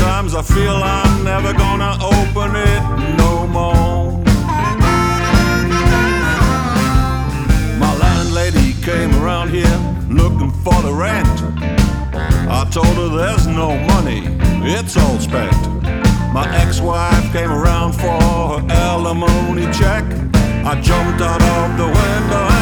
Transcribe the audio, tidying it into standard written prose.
Sometimes I feel I'm never gonna open it no more. My landlady came around here looking for the rent. I told her there's no money, it's all spent. My ex-wife came around for her alimony check. I jumped out of the window